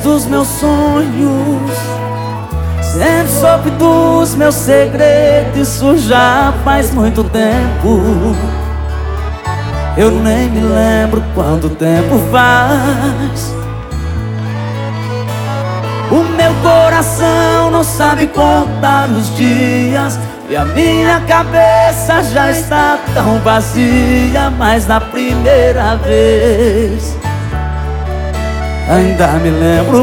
dos meus sonhos, sempre soube dos meus segredos. Isso já faz muito tempo. Eu nem me lembro quanto tempo faz. O meu coração não sabe contar os dias e a minha cabeça já está tão vazia. Mas na primeira vez ainda me lembro